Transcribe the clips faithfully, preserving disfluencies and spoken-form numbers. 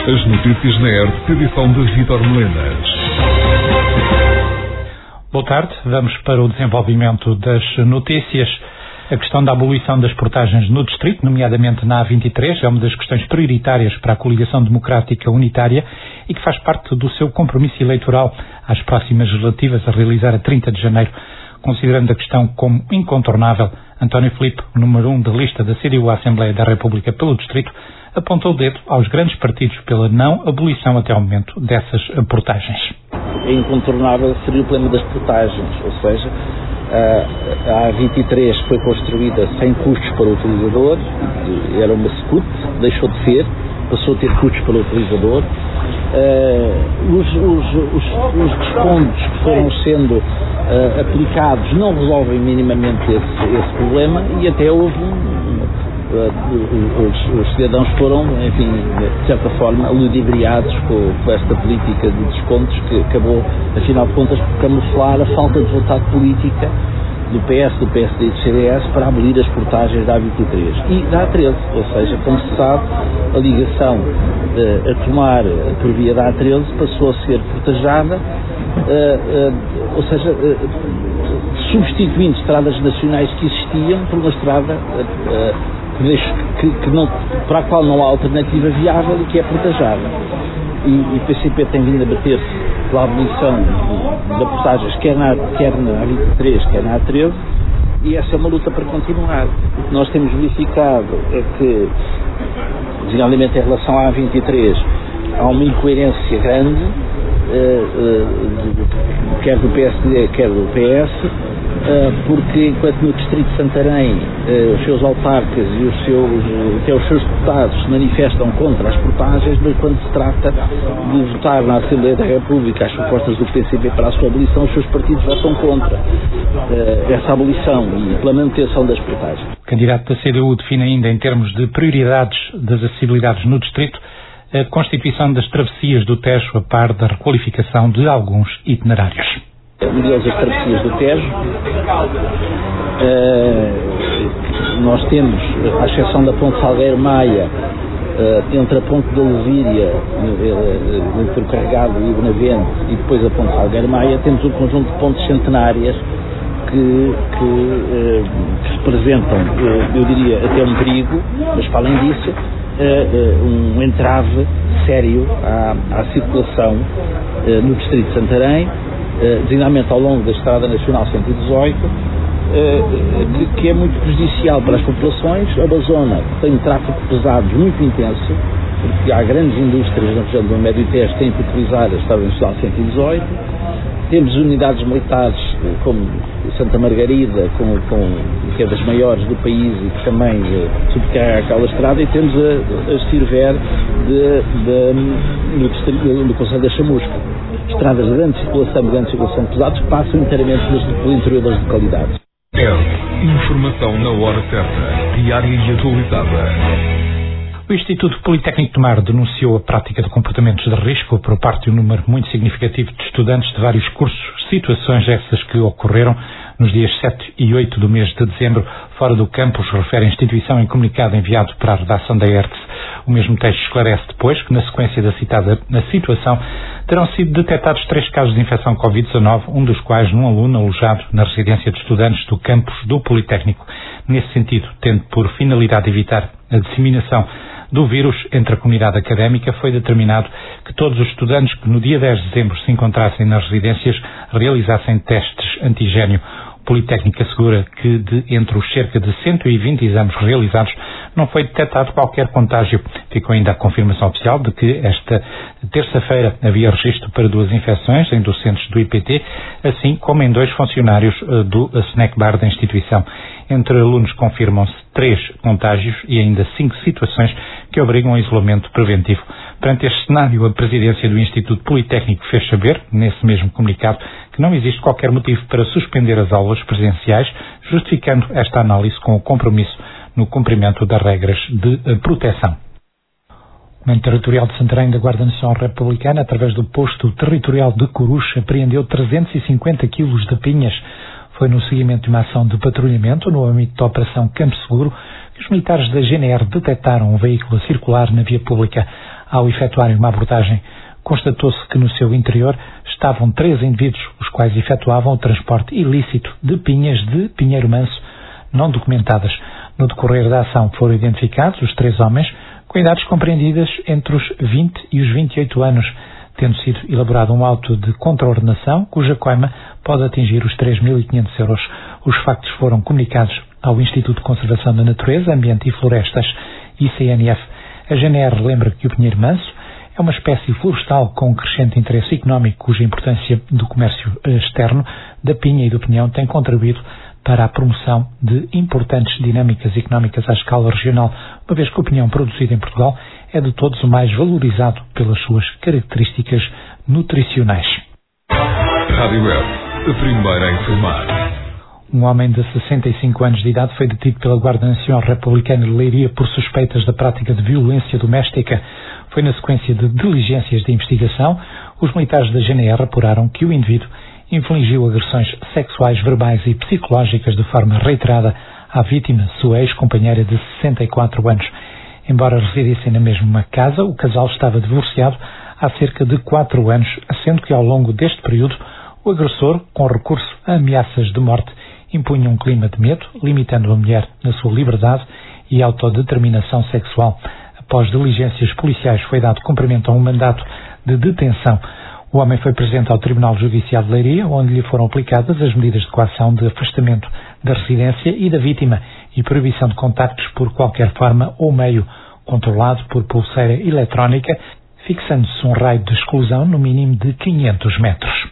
As notícias na R T P, edição de Vítor Melenas. Boa tarde, vamos para o desenvolvimento das notícias. A questão da abolição das portagens no distrito, nomeadamente na A vinte e três, é uma das questões prioritárias para a Coligação Democrática Unitária e que faz parte do seu compromisso eleitoral às próximas legislativas a realizar a trinta de janeiro. Considerando a questão como incontornável, António Filipe, número um da lista da C D U à Assembleia da República pelo distrito, apontou o dedo aos grandes partidos pela não abolição até ao momento dessas portagens. É incontornável seria o problema das portagens, ou seja, a A vinte e três foi construída sem custos para o utilizador, era uma SCUT, deixou de ser, passou a ter custos para o utilizador. Uh, os, os, os, os descontos que foram sendo uh, aplicados não resolvem minimamente esse, esse problema e até houve um, uh, os, os cidadãos foram, enfim, de certa forma, ludibriados com, com esta política de descontos que acabou, afinal de contas, por camuflar a falta de vontade política do P S, do P S D e do C D S para abolir as portagens da A vinte e três e da A treze, ou seja, como se sabe, a ligação uh, a tomar uh, por via da A treze passou a ser portajada, uh, uh, ou seja, uh, substituindo estradas nacionais que existiam por uma estrada uh, que, que não, para a qual não há alternativa viável e que é portajada. E, e o P C P tem vindo a bater-se pela abolição de portagens, quer na, quer na A vinte e três, quer na A treze, e essa é uma luta para continuar. O que nós temos verificado é que, designadamente em relação à A vinte e três, há uma incoerência grande, eh, eh, quer do P S D, quer do P S, eh, porque enquanto no Distrito de Santarém eh, os seus autarcas e os seus, até os seus deputados se manifestam contra as portagens, mas quando se trata de votar na Assembleia da República as propostas do P C P para a sua abolição, os seus partidos votam contra eh, essa abolição e pela manutenção das portagens. O candidato da C D U define ainda, em termos de prioridades das acessibilidades no distrito, a constituição das travessias do Tejo a par da requalificação de alguns itinerários. Um deles, as travessias do Tejo. Uh, nós temos, à exceção da Ponte Salgueiro Maia, uh, entre a Ponte da Levíria, uh, entre o Carregado e o Benavente, e depois a Ponte Salgueiro Maia, temos um conjunto de pontes centenárias que, que, uh, que representam, uh, eu diria, até um perigo, mas para além disso, Uh, uh, um entrave sério à, à circulação uh, no Distrito de Santarém, uh, designadamente ao longo da Estrada Nacional cento e dezoito, uh, que, que é muito prejudicial para as populações. É uma zona que tem um tráfego de pesados muito intenso, porque há grandes indústrias na região do Médio Tejo que têm que utilizar a Estrada Nacional cento e dezoito. Temos unidades militares como Santa Margarida, com, com, que é das maiores do país e que também uh, subcarrega aquela estrada, e temos a, a Sirver de, de, no, distrito, no Conselho da Chamusca. Estradas de grande circulação, de grande circulação de pesados que passam inteiramente pelo interior das localidades. É informação na hora certa, diária e atualizada. O Instituto Politécnico de Mar denunciou a prática de comportamentos de risco por parte de um número muito significativo de estudantes de vários cursos, situações essas que ocorreram nos dias sete e oito do mês de dezembro, fora do campus, refere a instituição em comunicado enviado para a redação da E R T S. O mesmo texto esclarece depois que, na sequência da citada na situação, terão sido detectados três casos de infecção covid dezanove, um dos quais num aluno alojado na residência de estudantes do campus do Politécnico. Nesse sentido, tendo por finalidade evitar a disseminação do vírus entre a comunidade académica, foi determinado que todos os estudantes que no dia dez de dezembro se encontrassem nas residências realizassem testes antigénio. O Politécnico assegura que de entre os cerca de cento e vinte exames realizados não foi detectado qualquer contágio. Ficou ainda a confirmação oficial de que esta terça-feira havia registro para duas infecções em docentes do I P T, assim como em dois funcionários do snack bar da instituição. Entre alunos confirmam-se três contágios e ainda cinco situações que obrigam a isolamento preventivo. Perante este cenário, a presidência do Instituto Politécnico fez saber, nesse mesmo comunicado, que não existe qualquer motivo para suspender as aulas presenciais, justificando esta análise com o compromisso no cumprimento das regras de proteção. O Comando Territorial de Santarém da Guarda Nacional Republicana, através do posto territorial de Coruche, apreendeu trezentos e cinquenta quilos de pinhas. Foi no seguimento de uma ação de patrulhamento no âmbito da Operação Campo Seguro que os militares da G N R detectaram um veículo a circular na via pública. Ao efetuarem uma abordagem, constatou-se que no seu interior estavam três indivíduos, os quais efetuavam o transporte ilícito de pinhas de Pinheiro Manso não documentadas. No decorrer da ação foram identificados os três homens com idades compreendidas entre os vinte e os vinte e oito anos, tendo sido elaborado um auto de contraordenação, cuja coima pode atingir os três mil e quinhentos euros. Os factos foram comunicados ao Instituto de Conservação da Natureza, Ambiente e Florestas, I C N F. A G N R lembra que o Pinheiro Manso é uma espécie florestal com crescente interesse económico, cuja importância do comércio externo da pinha e do pinhão tem contribuído para a promoção de importantes dinâmicas económicas à escala regional, uma vez que o pinhão produzido em Portugal é de todos o mais valorizado pelas suas características nutricionais. Rádio Web, a primeira a informar. Um homem de sessenta e cinco anos de idade foi detido pela Guarda Nacional Republicana de Leiria por suspeitas da prática de violência doméstica. Foi na sequência de diligências de investigação, os militares da G N R apuraram que o indivíduo infligiu agressões sexuais, verbais e psicológicas de forma reiterada à vítima, sua ex-companheira de sessenta e quatro anos. Embora residissem na mesma casa, o casal estava divorciado há cerca de quatro anos, sendo que ao longo deste período o agressor, com recurso a ameaças de morte, impunha um clima de medo, limitando a mulher na sua liberdade e autodeterminação sexual. Após diligências policiais foi dado cumprimento a um mandato de detenção. O homem foi presente ao Tribunal Judicial de Leiria, onde lhe foram aplicadas as medidas de coação de afastamento da residência e da vítima e proibição de contactos por qualquer forma ou meio, controlado por pulseira eletrónica, fixando-se um raio de exclusão no mínimo de quinhentos metros.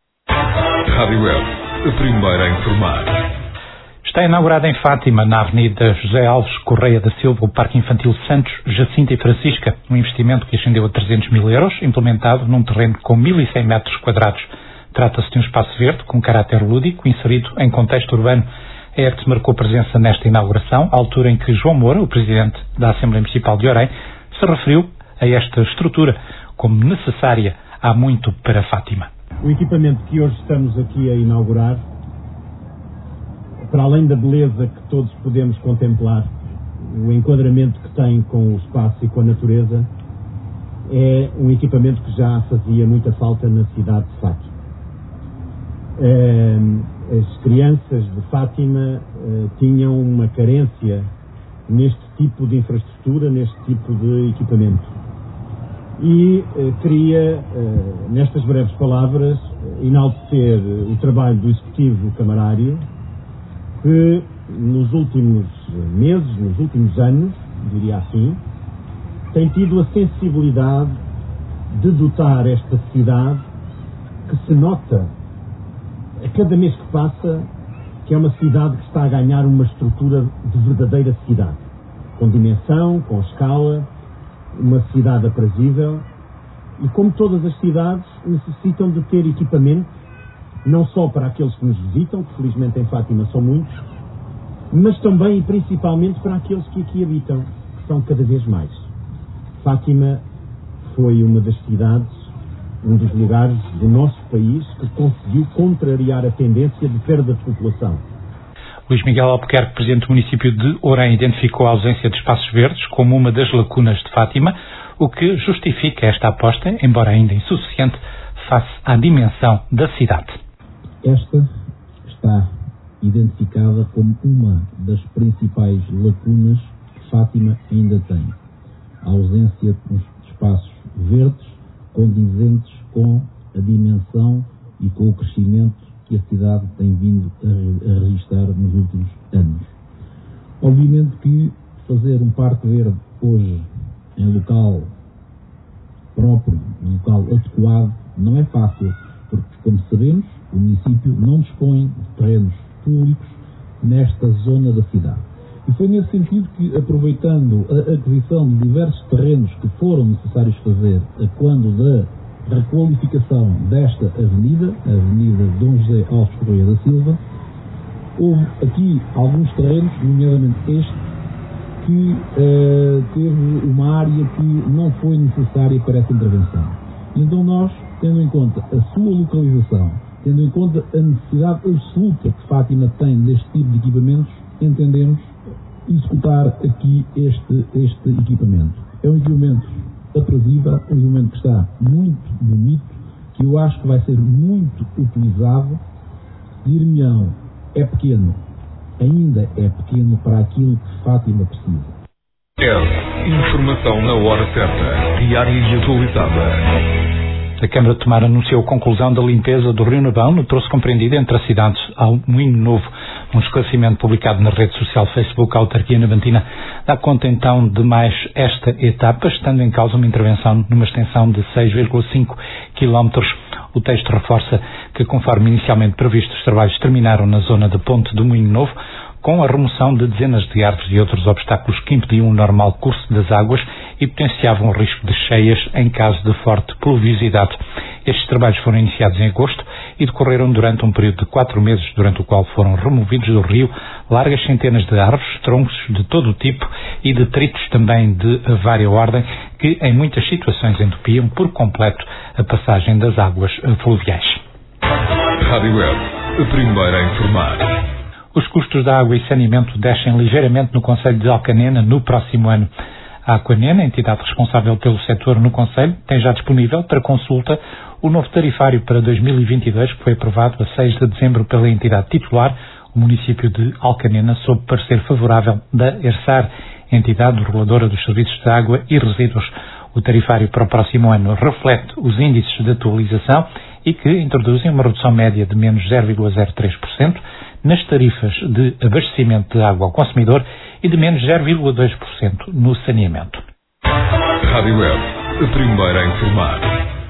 Rádio Web, a primeira a informar. Está inaugurado em Fátima, na Avenida José Alves Correia da Silva, o Parque Infantil Santos, Jacinta e Francisca, um investimento que ascendeu a trezentos mil euros, implementado num terreno com mil e cem metros quadrados. Trata-se de um espaço verde com caráter lúdico, inserido em contexto urbano. A E R T S marcou presença nesta inauguração, à altura em que João Moura, o Presidente da Assembleia Municipal de Orem, se referiu a esta estrutura como necessária há muito para Fátima. O equipamento que hoje estamos aqui a inaugurar, para além da beleza que todos podemos contemplar, o enquadramento que tem com o espaço e com a natureza, é um equipamento que já fazia muita falta na cidade de Fátima. As crianças de Fátima tinham uma carência neste tipo de infraestrutura, neste tipo de equipamento. E queria, nestas breves palavras, enaltecer o trabalho do Executivo Camarário, que nos últimos meses, nos últimos anos, diria assim, tem tido a sensibilidade de dotar esta cidade, que se nota a cada mês que passa, que é uma cidade que está a ganhar uma estrutura de verdadeira cidade, com dimensão, com escala, uma cidade aprazível, e como todas as cidades necessitam de ter equipamento, não só para aqueles que nos visitam, que felizmente em Fátima são muitos, mas também e principalmente para aqueles que aqui habitam, que são cada vez mais. Fátima foi uma das cidades, um dos lugares do nosso país que conseguiu contrariar a tendência de perda de população. Luís Miguel Albuquerque, Presidente do município de Orem, identificou a ausência de espaços verdes como uma das lacunas de Fátima, o que justifica esta aposta, embora ainda insuficiente, face à dimensão da cidade. Esta está identificada como uma das principais lacunas que Fátima ainda tem. A ausência de espaços verdes condizentes com a dimensão e com o crescimento que a cidade tem vindo a, a registrar nos últimos anos. Obviamente que fazer um parque verde hoje em local próprio, em local adequado, não é fácil, porque, como sabemos, o município não dispõe de terrenos públicos nesta zona da cidade. E foi nesse sentido que, aproveitando a aquisição de diversos terrenos que foram necessários fazer a quando da requalificação desta avenida, a Avenida Dom José Alves Correia da Silva, houve aqui alguns terrenos, nomeadamente este, que uh, teve uma área que não foi necessária para essa intervenção. Então nós, tendo em conta a sua localização, tendo em conta a necessidade absoluta que Fátima tem deste tipo de equipamentos, entendemos executar aqui este, este equipamento. É um equipamento aprazível, um documento que está muito bonito, que eu acho que vai ser muito utilizado. Dir-me-ão, é pequeno, ainda é pequeno para aquilo que Fátima precisa. É informação na hora certa, diária e atualizada. A Câmara de Tomar anunciou a conclusão da limpeza do Rio Navão no troço compreendido entre a cidade ao Moinho Novo. Um esclarecimento publicado na rede social Facebook, a autarquia navantina dá conta então de mais esta etapa, estando em causa uma intervenção numa extensão de seis vírgula cinco quilómetros. O texto reforça que, conforme inicialmente previsto, os trabalhos terminaram na zona da ponte do Moinho Novo, com a remoção de dezenas de árvores e outros obstáculos que impediam o normal curso das águas e potenciavam o risco de cheias em caso de forte pluviosidade. Estes trabalhos foram iniciados em agosto e decorreram durante um período de quatro meses, durante o qual foram removidos do rio largas centenas de árvores, troncos de todo o tipo e detritos também de vária ordem, que em muitas situações entupiam por completo a passagem das águas fluviais. Rádio Web, a primeira a informar. Os custos da água e saneamento descem ligeiramente no concelho de Alcanena no próximo ano. A Aquanena, entidade responsável pelo setor no concelho, tem já disponível para consulta o novo tarifário para dois mil e vinte e dois, que foi aprovado a seis de dezembro pela entidade titular, o município de Alcanena, sob parecer favorável da ERSAR, entidade reguladora dos serviços de água e resíduos. O tarifário para o próximo ano reflete os índices de atualização e que introduzem uma redução média de menos zero vírgula zero três por cento nas tarifas de abastecimento de água ao consumidor e de menos zero vírgula dois por cento no saneamento. Rádio Web, a primeira a informar.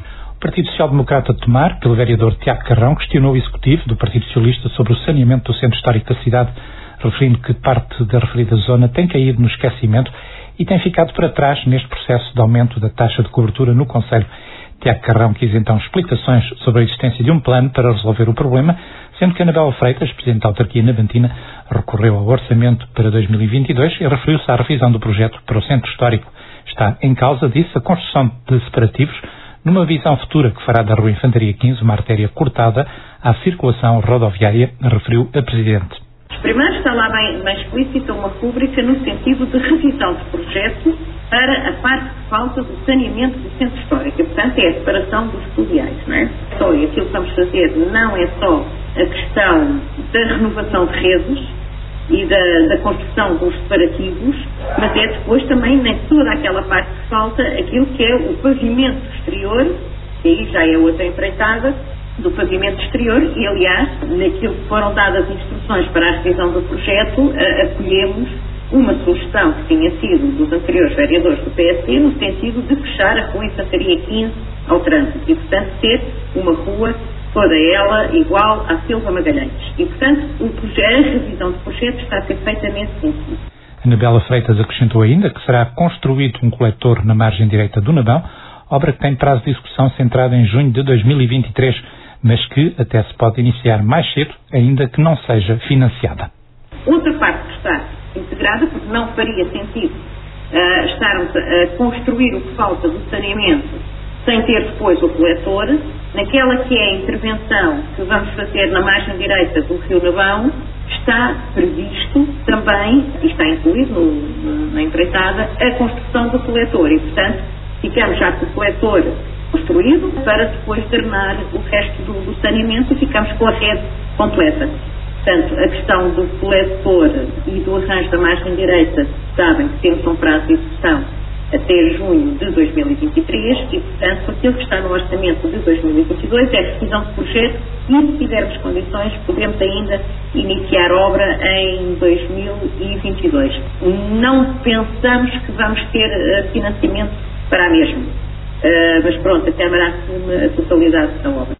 O Partido Social Democrata de Tomar, pelo vereador Tiago Carrão, questionou o executivo do Partido Socialista sobre o saneamento do centro histórico da cidade, referindo que parte da referida zona tem caído no esquecimento e tem ficado para trás neste processo de aumento da taxa de cobertura no concelho. Tiago Carrão quis então explicações sobre a existência de um plano para resolver o problema, sendo que Anabela Freitas, Presidente da autarquia navantina, recorreu ao orçamento para dois mil e vinte e dois e referiu-se à revisão do projeto para o centro histórico. Está em causa disso a construção de separativos numa visão futura que fará da Rua Infantaria quinze uma artéria cortada à circulação rodoviária, referiu a Presidente. Primeiro está lá bem, bem explícita uma rúbrica no sentido de revisão de projeto para a parte que falta do saneamento do centro histórico. E, portanto, é a separação dos fluviais, não é? Só, e aquilo que vamos fazer não é só a questão da renovação de redes e da, da construção dos separativos, mas é depois também, nem toda aquela parte que falta, aquilo que é o pavimento exterior, que aí já é outra empreitada, do pavimento exterior e, aliás, naquilo que foram dadas instruções para a revisão do projeto, acolhemos uma sugestão que tinha sido dos anteriores vereadores do P S D no sentido de fechar a Rua Infantaria quinze ao trânsito e, portanto, ter uma rua toda ela igual à Silva Magalhães. E, portanto, o projeto, a revisão do projeto está a ser feita nesse sentido. Anabela Freitas acrescentou ainda que será construído um coletor na margem direita do Navão, obra que tem prazo de execução centrado em junho de dois mil e vinte e três, mas que até se pode iniciar mais cedo, ainda que não seja financiada. Outra parte que está integrada, porque não faria sentido uh, estarmos a, a construir o que falta do saneamento sem ter depois o coletor, naquela que é a intervenção que vamos fazer na margem direita do Rio Navão, está previsto também, e está incluído no, na empreitada, a construção do coletor e, portanto, ficamos já com o coletor construído para depois drenar o resto do, do saneamento e ficamos com a rede completa. Portanto, a questão do coletor e do arranjo da margem direita, sabem que temos um prazo de execução até junho de dois mil e vinte e três e, portanto, aquilo que está no orçamento de dois mil e vinte e dois é a revisão de projeto e, se tivermos condições, podemos ainda iniciar obra em dois mil e vinte e dois. Não pensamos que vamos ter uh, financiamento para a mesma. Uh, mas pronto, a Câmara assume a totalidade da obra.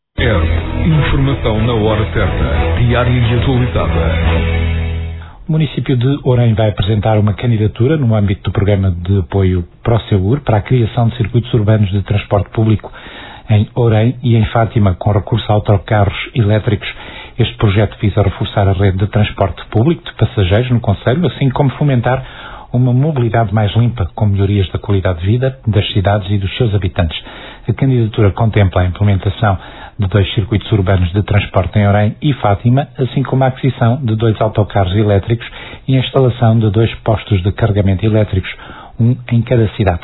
É informação na hora certa, diária e atualizada. O município de Orem vai apresentar uma candidatura no âmbito do programa de apoio ProSeur para a criação de circuitos urbanos de transporte público em Orem e em Fátima, com recurso a autocarros elétricos. Este projeto visa reforçar a rede de transporte público de passageiros no concelho, assim como fomentar uma mobilidade mais limpa, com melhorias da qualidade de vida das cidades e dos seus habitantes. A candidatura contempla a implementação de dois circuitos urbanos de transporte em Orem e Fátima, assim como a aquisição de dois autocarros elétricos e a instalação de dois postos de carregamento elétricos, um em cada cidade.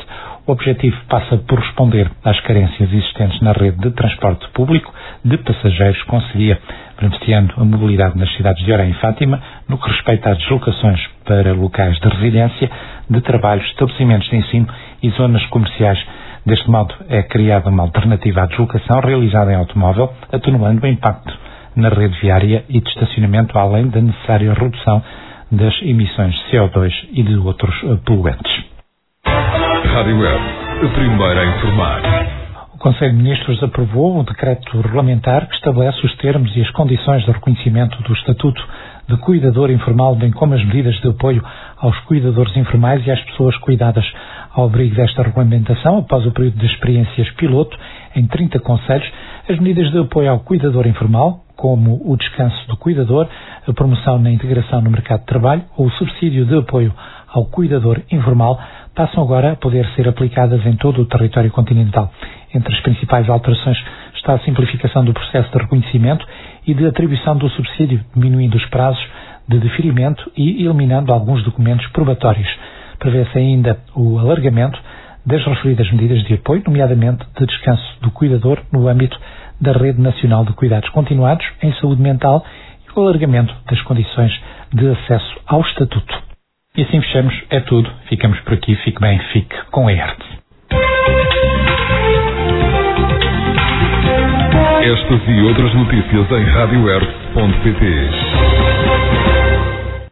O objetivo passa por responder às carências existentes na rede de transporte público de passageiros com Sevilha, beneficiando a mobilidade nas cidades de Orem e Fátima, no que respeita às deslocações para locais de residência, de trabalho, estabelecimentos de ensino e zonas comerciais. Deste modo, é criada uma alternativa à deslocação realizada em automóvel, atenuando o impacto na rede viária e de estacionamento, além da necessária redução das emissões de C O dois e de outros poluentes. Rádio Web, a primeira a informar. O Conselho de Ministros aprovou o decreto regulamentar que estabelece os termos e as condições de reconhecimento do Estatuto de Cuidador Informal, bem como as medidas de apoio aos cuidadores informais e às pessoas cuidadas. Ao abrigo desta regulamentação, após o período de experiências piloto em trinta concelhos, as medidas de apoio ao cuidador informal, como o descanso do cuidador, a promoção na integração no mercado de trabalho ou o subsídio de apoio ao cuidador informal, passam agora a poder ser aplicadas em todo o território continental. Entre as principais alterações está a simplificação do processo de reconhecimento e de atribuição do subsídio, diminuindo os prazos de deferimento e eliminando alguns documentos probatórios. Prevê-se ainda o alargamento das referidas medidas de apoio, nomeadamente de descanso do cuidador no âmbito da Rede Nacional de Cuidados Continuados em Saúde Mental e o alargamento das condições de acesso ao Estatuto. E assim fechamos. É tudo. Ficamos por aqui. Fique bem. Fique com a E R T. Estas e outras notícias em rádio r t ponto p t.